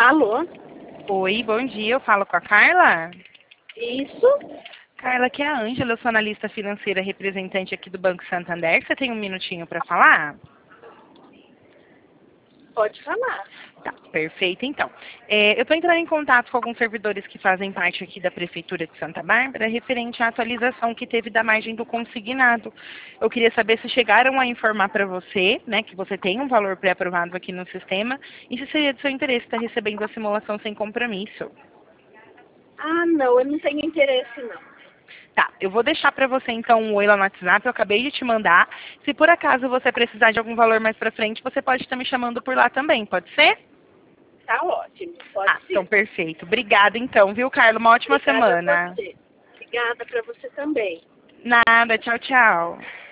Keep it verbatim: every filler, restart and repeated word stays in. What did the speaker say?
Alô? Oi, bom dia. Eu falo com a Carla? Isso? Carla, aqui é a Ângela, eu sou analista financeira representante aqui do Banco Santander. Você tem um minutinho para falar? Pode falar. Tá, perfeito. Então, é, eu estou entrando em contato com alguns servidores que fazem parte aqui da Prefeitura de Santa Bárbara referente à atualização que teve da margem do consignado. Eu queria saber se chegaram a informar para você, né, que você tem um valor pré-aprovado aqui no sistema e se seria do seu interesse estar recebendo a simulação sem compromisso. Ah, não, eu não tenho interesse, não. Tá, eu vou deixar para você então um oi lá no WhatsApp, eu acabei de te mandar. Se por acaso você precisar de algum valor mais para frente, você pode estar me chamando por lá também, pode ser? Tá ótimo, pode Ah, então sim. perfeito. Obrigada então, viu, Carla? Uma ótima Obrigada a semana. você. Obrigada para você também. Nada, tchau, tchau.